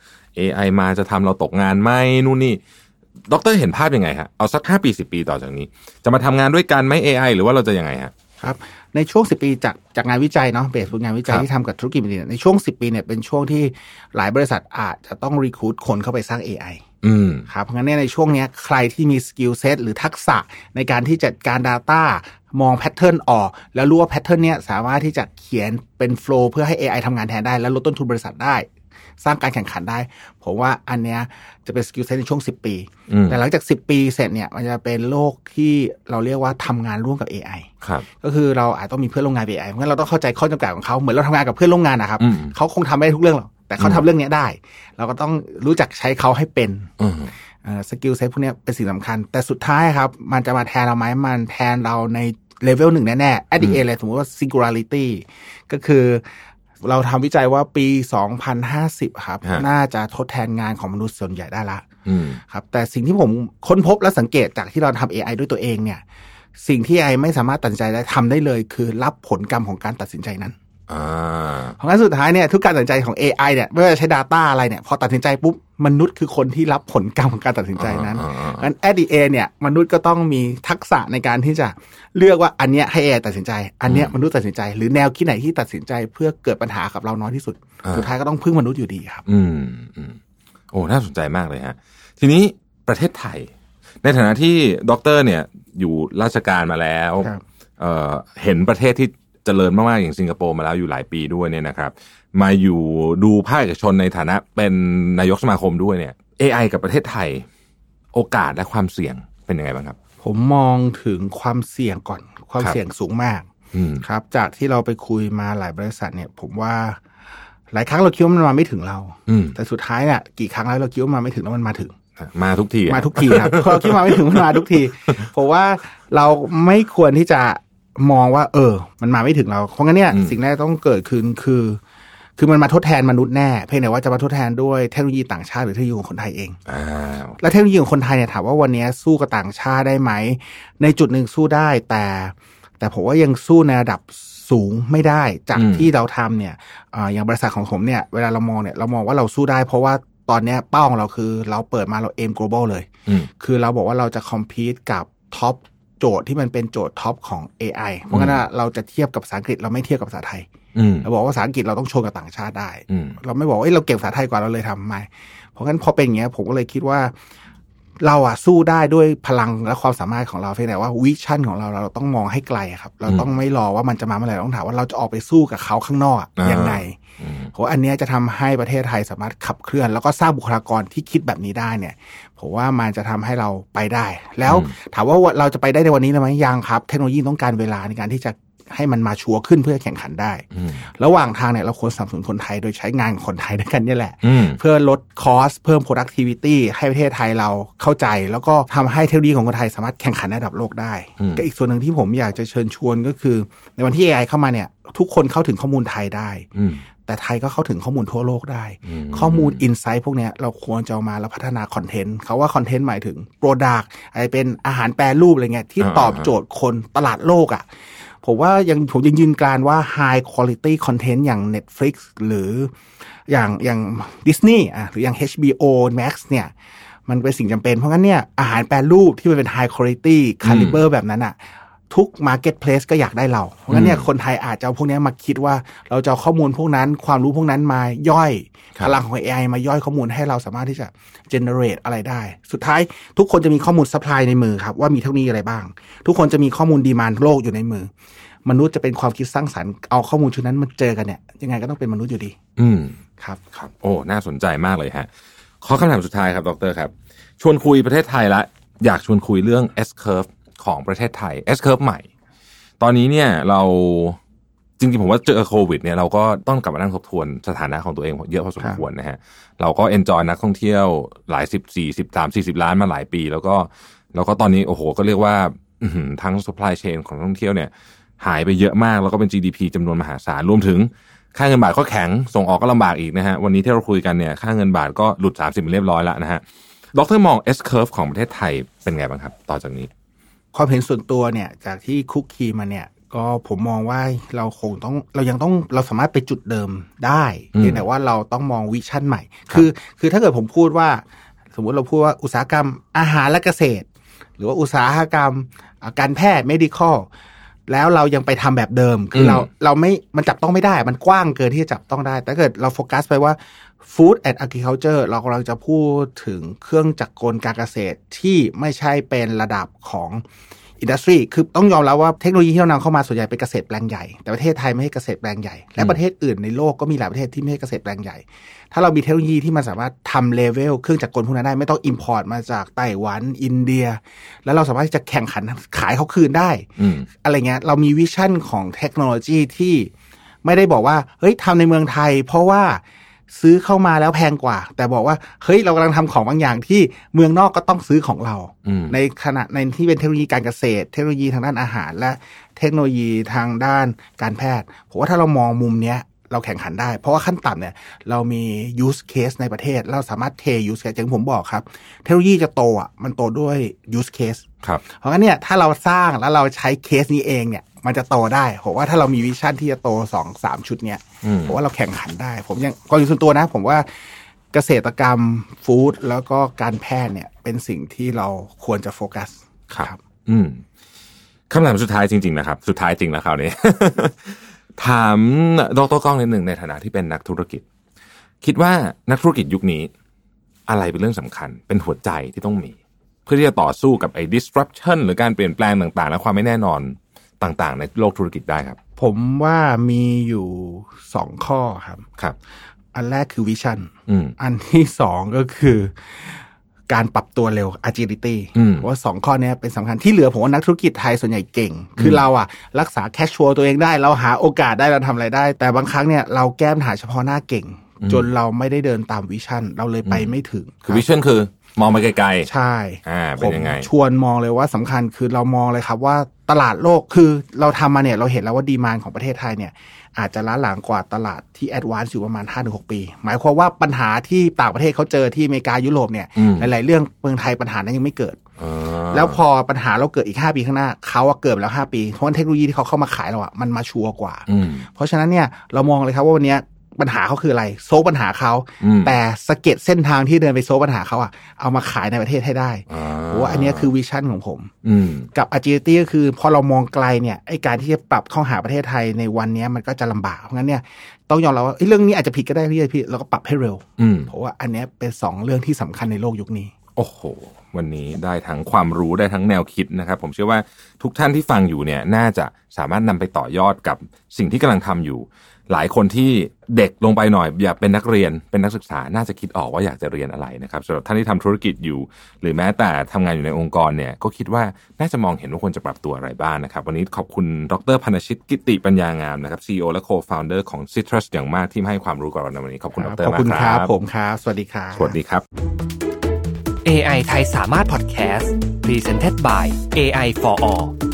AI มาจะทำเราตกงานไหมนู่นนี่ดร.เห็นภาพยังไงฮะเอาสัก5 ปี 10 ปีต่อจากนี้จะมาทำงานด้วยกันไหม AI หรือว่าเราจะยังไงฮะครับในช่วง10 ปีจากงานวิจัยเนาะเบสบนงานวิจัยที่ทำกับธุรกิจเนี่ยในช่วง10 ปีเนี่ยเป็นช่วงที่หลายบริษัทอาจจะต้องรีครูทคนเข้าไปสร้าง AI ครับเพราะงั้นในช่วงนี้ใครที่มีสกิลเซ็ตหรือทักษะในการที่จัดการ Data มองแพทเทิร์นออกแล้วรู้ว่าแพทเทิร์นเนี้ยสามารถที่จะเขียนเป็นโฟลว์เพื่อให้ AI ทำงานแทนได้และลดต้นทุนบริษัทได้สร้างการแข่งขันได้ผมว่าอันเนี้ยจะเป็นสกิลเซ็ตในช่วง10 ปีแต่หลังจาก10 ปีเสร็จเนี่ยมันจะเป็นโลกที่เราเรียกว่าทำงานร่วมกับ AI ก็คือเราอาจต้องมีเพื่อนร่วมงาน AI เพราะงั้นเราต้องเข้าใจข้อจำกัดของเขาเหมือนเราทำงานกับเพื่อนร่วมงานนะครับเขาคงทำไม่ได้ทุกเรื่องหรอกแต่เขาทำเรื่องนี้ได้เราก็ต้องรู้จักใช้เขาให้เป็นสกิลเซ็ตพวกนี้เป็นสิ่งสำคัญแต่สุดท้ายครับมันจะมาแทนเราไหมมันแทนเราในเลเวลหนึ่งแน่ๆ at the end เลยสมมติว่า singularity ก็คือเราทำวิจัยว่าปี2050ครับน่าจะทดแทนงานของมนุษย์ส่วนใหญ่ได้ละครับแต่สิ่งที่ผมค้นพบและสังเกตจากที่เราทำ AI ด้วยตัวเองเนี่ยสิ่งที่ AI ไม่สามารถตัดสินใจได้ทำได้เลยคือรับผลกรรมของการตัดสินใจนั้นเพราะงั้นสุดท้ายเนี่ยทุกการตัดสินใจของ AI เนี่ยไม่ว่าจะใช้ data อะไรเนี่ยพอตัดสินใจปุ๊บมนุษย์คือคนที่รับผลกรรมของการตัดสินใจนั้นงั้น at the end เนี่ยมนุษย์ก็ต้องมีทักษะในการที่จะเลือกว่าอันเนี้ยให้ AI ตัดสินใจอันเนี้ยมนุษย์ตัดสินใจหรือแนวคิดไหนที่ตัดสินใจเพื่อเกิดปัญหากับเราน้อยที่สุดสุดท้ายก็ต้องพึ่งมนุษย์อยู่ดีครับโอ้น่าสนใจมากเลยฮะทีนี้ประเทศไทยในฐานะที่ด็อกเตอร์เนี่ยอยู่ราชการมาแล้วเห็นประเทศที่เจริญมากๆอย่างสิงคโปร์มาแล้วอยู่หลายปีด้วยเนี่ยนะครับมาอยู่ดูภาคเอกชนในฐานะเป็นนายกสมาคมด้วยเนี่ย AI กับประเทศไทยโอกาสและความเสี่ยงเป็นยังไงบ้างครับผมมองถึงความเสี่ยงก่อนความเสี่ยงสูงมากครับจากที่เราไปคุยมาหลายบริษัทเนี่ยผมว่าหลายครั้งเราคิดว่ามันมาไม่ถึงเราแต่สุดท้ายเนี่ยกี่ครั้งแล้วเราคิดว่ามาไม่ถึงแล้วมันมาถึงมาทุกทีครับพอคิดมาไม่ถึงมันมาทุกทีเพราะว่าเราไม่ควรที่จะมองว่ามันมาไม่ถึงเราเพราะงั้นเนี่ยสิ่งแรกต้องเกิดขึ้นคือมันมาทดแทนมนุษย์แน่เพียงแต่ว่าจะมาทดแทนด้วยเทคโนโลยีต่างชาติหรือเทคโนโลยีของคนไทยเองและเทคโนโลยีของคนไทยเนี่ยถามว่าวันนี้สู้กับต่างชาติได้ไหมในจุดหนึ่งสู้ได้แต่ผมว่ายังสู้ในระดับสูงไม่ได้จากที่เราทำเนี่ยอย่างบริษัทของผมเนี่ยเวลาเรามองว่าเราสู้ได้เพราะว่าตอนนี้เป้าของเราคือเราเปิดมาเรา aim global เลยคือเราบอกว่าเราจะ compete กับท็อปโจทย์ที่มันเป็นโจทย์ท็อปของ AI เพราะงั้นเราจะเทียบกับภาษาอังกฤษเราไม่เทียบกับภาษาไทยเราบอกว่าภาษาอังกฤษเราต้องโชว์กับต่างชาติได้เราไม่บอกว่าเราเก่งภาษาไทยกว่าเราเลยทำไม่เพราะงั้นพอเป็นอย่างเงี้ยผมก็เลยคิดว่าเราสู้ได้ด้วยพลังและความสามารถของเราเพียงแต่ว่าวิชั่นของเราต้องมองให้ไกลครับเราต้องไม่รอว่ามันจะมาเมื่อไหร่ต้องถามว่าเราจะออกไปสู้กับเขาข้างนอกยังไงเพราะอันนี้จะทำให้ประเทศไทยสามารถขับเคลื่อนแล้วก็สร้างบุคลากรที่คิดแบบนี้ได้เนี่ยผมว่ามันจะทำให้เราไปได้แล้วถามว่าเราจะไปได้ในวันนี้ไหมยังครับเทคโนโลยีต้องการเวลาในการที่จะให้มันมาชัวร์ขึ้นเพื่อแข่งขันได้ระหว่างทางเนี่ยเราควรสนับสนุนคนไทยโดยใช้งานคนไทยด้วยกันนี่แหละเพื่อลดคอสเพิ่ม productivity ให้ประเทศไทยเราเข้าใจแล้วก็ทำให้เทคโนโลยีของคนไทยสามารถแข่งขันในระดับโลกได้ก็อีกส่วนหนึ่งที่ผมอยากจะเชิญชวนก็คือในวันที่ AI เข้ามาเนี่ยทุกคนเข้าถึงข้อมูลไทยได้แต่ไทยก็เข้าถึงข้อมูลทั่วโลกได้ข้อมูลอินไซต์พวกนี้เราควรจะเอามาแล้วพัฒนาคอนเทนต์เขาว่าคอนเทนต์หมายถึงโปรดักต์อะไรเป็นอาหารแปรรูปอะไรเงี้ยที่ตอบโจทย์คนตลาดโลกอ่ะผมว่าผมยังยืนการว่า high quality content อย่าง Netflix หรืออย่าง Disney หรืออย่าง HBO Max เนี่ยมันเป็นสิ่งจำเป็นเพราะงั้นเนี่ยอาหารแปรรูปที่มันเป็น high quality caliber แบบนั้นอ่ะทุก marketplace ก็อยากได้เราเพราะงั้นเนี่ยคนไทยอาจจะเอาพวกนี้มาคิดว่าเราจะเอาข้อมูลพวกนั้นความรู้พวกนั้นมาย่อยพลังของ AI มาย่อยข้อมูลให้เราสามารถที่จะ generate อะไรได้สุดท้ายทุกคนจะมีข้อมูล supply ในมือครับว่ามีเท่านี้อะไรบ้างทุกคนจะมีข้อมูล demand โลกอยู่ในมือมนุษย์จะเป็นความคิดสร้างสรรค์เอาข้อมูลชุดนั้นมาเจอกันเนี่ยยังไงก็ต้องเป็นมนุษย์อยู่ดีครับโอ้น่าสนใจมากเลยฮะขอคำถามสุดท้ายครับดรครับชวนคุยประเทศไทยละอยากชวนคุยเรื่อง S curve ของประเทศไทย S curve ใหม่ตอนนี้เนี่ยเราจริงๆผมว่าเจอโควิดเนี่ยเราก็ต้องกลับมานั่งทบทวนสถานะของตัวเองเยอะพอสมควรนะฮะเราก็เอนจอยนักท่องเที่ยวหลาย40 ล้านมาหลายปีแล้วก็ตอนนี้โอ้โหก็เรียกว่าทั้ง supply chain ของท่องเที่ยวเนี่ยหายไปเยอะมากแล้วก็เป็น GDP จำนวนมหาศาลรวมถึงค่าเงินบาทก็แข็งส่งออกก็ลำบากอีกนะฮะวันนี้ที่เราคุยกันเนี่ยค่าเงินบาทก็หลุด30เรียบร้อยแล้วนะฮะดร.มอง S curve ของประเทศไทยเป็นไงบ้างครับต่อจากนี้ความเห็นส่วนตัวเนี่ยจากที่คุกคีมาเนี่ยก็ผมมองว่าเราสามารถไปจุดเดิมได้แต่ว่าเราต้องมองวิชั่นใหม่คือถ้าเกิดผมพูดว่าสมมุติเราพูดว่าอุตสาหกรรมอาหารและเกษตรหรือว่าอุตสาหกรรมการแพทย์ medical แล้วเรายังไปทำแบบเดิมคือเราไม่มันจับต้องไม่ได้มันกว้างเกินที่จะจับต้องได้แต่เกิดเราโฟกัสไปว่า Food and Agriculture เรากำลังจะพูดถึงเครื่องจักรกลการเกษตรที่ไม่ใช่เป็นระดับของอินดัสทรีคือต้องยอมรับว่าเทคโนโลยีที่เรานำเข้ามาส่วนใหญ่เป็นเกษตรแปลงใหญ่แต่ประเทศไทยไม่ใช่เกษตรแปลงใหญ่และประเทศอื่นในโลกก็มีหลายประเทศที่ไม่ใช่เกษตรแปลงใหญ่ถ้าเรามีเทคโนโลยีที่มันสามารถทำเลเวลเครื่องจักรกลพวกนั้นได้ไม่ต้องอิมพอร์ตมาจากไต้หวันอินเดียแล้วเราสามารถจะแข่งขันขายเขาคืนได้อะไรเงี้ยเรามีวิชั่นของเทคโนโลยีที่ไม่ได้บอกว่าเฮ้ยทำในเมืองไทยเพราะว่าซื้อเข้ามาแล้วแพงกว่าแต่บอกว่าเฮ้ยเรากำลังทำของบางอย่างที่เมืองนอกก็ต้องซื้อของเราในขณะในที่เป็นเทคโนโลยีการเกษตรเทคโนโลยีทางด้านอาหารและเทคโนโลยีทางด้านการแพทย์ผมว่าถ้าเรามองมุมเนี้ยเราแข่งขันได้เพราะว่าขั้นต่ำเนี่ยเรามี use case ในประเทศเราสามารถเท use case อย่างผมบอกครับเทคโนโลยีจะโตอ่ะมันโตด้วย use case ครับเพราะงั้นเนี่ยถ้าเราสร้างแล้วเราใช้เคสนี้เองเนี่ยมันจะโตได้ผมว่าถ้าเรามีวิชั่นที่จะโต 2-3 ชุดเนี่ยผมว่าเราแข่งขันได้ผมยังก็อยู่ส่วนตัวนะผมว่าเกษตรกรรมฟู้ดแล้วก็การแพทย์เนี่ยเป็นสิ่งที่เราควรจะโฟกัสครับคำถามสุดท้ายจริงๆนะครับสุดท้ายจริงแล้วคราวนี้ ถามดร.ก้องนิดหนึ่งในฐานะที่เป็นนักธุรกิจคิดว่านักธุรกิจยุคนี้อะไรเป็นเรื่องสำคัญเป็นหัวใจที่ต้องมีเพื่อที่จะต่อสู้กับไอ้ disruption หรือการเปลี่ยนแปลงต่างๆและความไม่แน่นอนต่างๆในโลกธุรกิจได้ครับผมว่ามีอยู่2ข้อครับอันแรกคือวิชั่นอันที่2ก็คือการปรับตัวเร็ว agility ว่า2ข้อนี้เป็นสำคัญที่เหลือผมว่านักธุรกิจไทยส่วนใหญ่เก่งคือเรารักษาแคชฟลูตัวเองได้เราหาโอกาสได้เราทำอะไรได้แต่บางครั้งเนี่ยเราแก้ปัญหาเฉพาะหน้าเก่งจนเราไม่ได้เดินตามวิชั่นเราเลยไปไม่ถึงคือวิชั่นคือมองไปไกลๆใช่เป็นยังไงชวนมองเลยว่าสำคัญคือเรามองเลยครับว่าตลาดโลกคือเราทำมาเนี่ยเราเห็นแล้วว่าดีมานด์ของประเทศไทยเนี่ยอาจจะล้าหลังกว่าตลาดที่แอดวานซ์อยู่ประมาณ 5-6 ปีหมายความว่าปัญหาที่ต่างประเทศเขาเจอที่อเมริกายุโรปเนี่ยหลายๆเรื่องเมืองไทยปัญหานั้นยังไม่เกิดแล้วพอปัญหาเราเกิดอีก5ปีข้างหน้าเขาเกิดแล้ว5ปีเพราะเทคโนโลยีที่เขาเข้ามาขายเรามันมาชัวร์กว่าเพราะฉะนั้นเนี่ยเรามองเลยครับว่าวันนี้ปัญหาเขาคืออะไรโซฟปัญหาเขาแต่สเก็ตเส้นทางที่เดินไปโซฟปัญหาเขาเอามาขายในประเทศให้ได้เพราะว่าอันนี้คือวิชั่นของผมกับ agility ก็คือพอเรามองไกลเนี่ยไอ้การที่จะปรับเข้าหาประเทศไทยในวันนี้มันก็จะลำบากเพราะงั้นเนี่ยต้องยอมรับว่าเรื่องนี้อาจจะผิดก็ได้พี่เราก็ปรับให้เร็วเพราะว่าอันนี้เป็น2เรื่องที่สำคัญในโลกยุคนี้โอ้โหวันนี้ได้ทั้งความรู้ได้ทั้งแนวคิดนะครับผมเชื่อว่าทุกท่านที่ฟังอยู่เนี่ยน่าจะสามารถนำไปต่อยอดกับสิ่งที่กำลังทำอยู่หลายคนที่เด็กลงไปหน่อยอยากเป็นนักเรียนเป็นนักศึกษาน่าจะคิดออกว่าอยากจะเรียนอะไรนะครับสำหรับท่านที่ทำธุรกิจอยู่หรือแม้แต่ทำงานอยู่ในองค์กรเนี่ยก็คิดว่าน่าจะมองเห็นว่าควรจะปรับตัวอะไรบ้างนะครับวันนี้ขอบคุณดร.พรรณชิตกิติปัญญางามนะครับ CEO และ Co-founder ของ Citrus อย่างมากที่ให้ความรู้กับเราในวันนี้ขอบคุณดร.มากครับขอบคุณครับผมครับสวัสดีครับสวัสดีครับ AI ไทยสามารถพอดแคสต์ Presented by AI for All